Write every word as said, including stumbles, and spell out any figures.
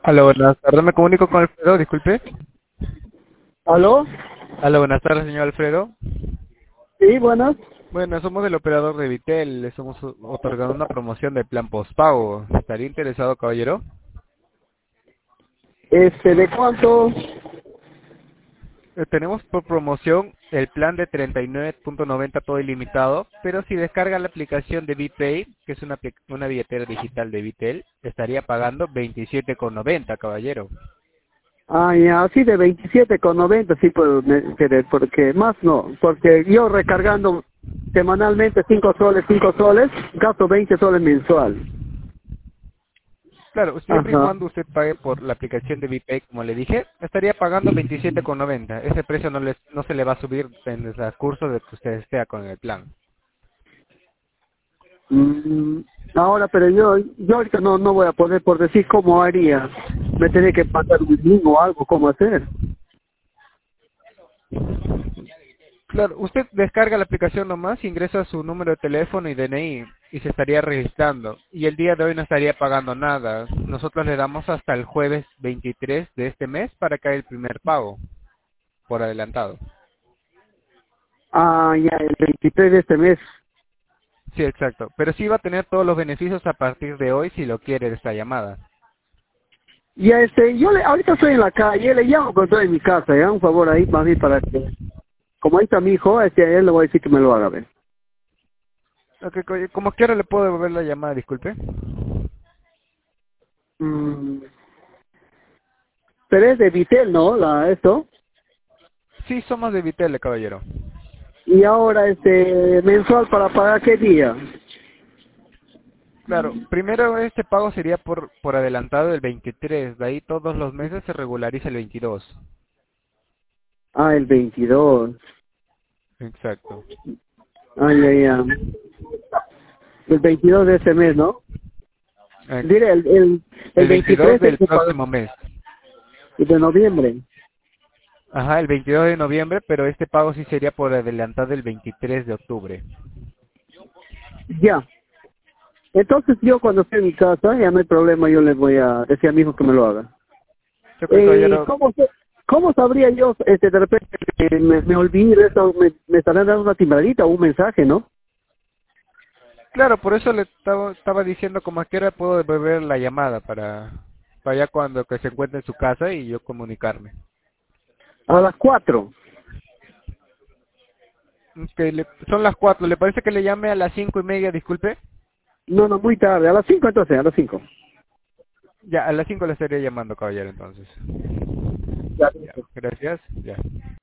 Hola, buenas tardes. Me comunico con Alfredo, disculpe. ¿Aló? Hola, buenas tardes, señor Alfredo. Sí, buenas. Bueno, somos el operador de Vitel. Le estamos o- otorgando una promoción de plan postpago. ¿Estaría interesado, caballero? Este, ¿de cuánto? Eh, tenemos por promoción el plan de treinta y nueve punto noventa todo ilimitado, pero si descarga la aplicación de VPay, que es una, apli- una billetera digital de Vitel, estaría pagando veintisiete con noventa, caballero. Ah, ya, sí, de veintisiete con noventa, sí puedo me- querer, porque más no, porque yo recargando semanalmente cinco soles, cinco soles, gasto veinte soles mensual. Claro, siempre y Ajá. cuando usted pague por la aplicación de VPay, como le dije, estaría pagando veintisiete con noventa. Ese precio no, les, no se le va a subir en el transcurso de que usted esté con el plan. Mm, ahora, pero yo, yo ahorita no, no voy a poder por decir cómo haría. Me tenía que pasar un link o algo, cómo hacer. Claro, usted descarga la aplicación nomás, ingresa su número de teléfono y D N I y se estaría registrando. Y el día de hoy no estaría pagando nada. Nosotros le damos hasta el jueves veintitrés de este mes para que haga el primer pago por adelantado. Ah, ya, el veintitrés de este mes. Sí, exacto. Pero sí va a tener todos los beneficios a partir de hoy si lo quiere de esta llamada. Ya, este, yo le, ahorita estoy en la calle, le llamo cuando estoy en mi casa, ya, un favor ahí, más bien para que como ahí está mi hijo, este, a él le voy a decir que me lo haga, ver. Ok, co- como quiera le puedo devolver la llamada, disculpe. Mm, pero es de Vitel, ¿no? La, esto. Sí, somos de Vitele, caballero. Y ahora, este, mensual para pagar qué día. Claro, primero este pago sería por, por adelantado el veintitrés, de ahí todos los meses se regulariza el veintidós. Ah, el veintidós. Exacto. Ah, ya, ya. El veintidós de ese mes, ¿no? Ex- Diré, el, el, el El veintidós veintitrés es del que paga próximo mes. de noviembre. Ajá, el veintidós de noviembre, pero este pago sí sería por adelantado el veintitrés de octubre. Ya. Entonces yo cuando esté en mi casa, ya no hay problema, yo le voy a decir a mi hijo que me lo haga. Yo creo, Eh, caballero. ¿cómo, se- ¿Cómo sabría yo, este, de repente, que me, me olvide eso, me, me estarán dando una timbradita o un mensaje, ¿no? Claro, por eso le estaba, estaba diciendo como a qué hora puedo devolver la llamada para, para ya cuando que se encuentre en su casa y yo comunicarme. A las cuatro. Que le- son las cuatro, ¿le parece que le llame a las cinco y media, disculpe? No, no, muy tarde. A las cinco entonces, a las cinco. Ya, a las cinco le estaría llamando, caballero, entonces. Ya. Ya, gracias. Ya.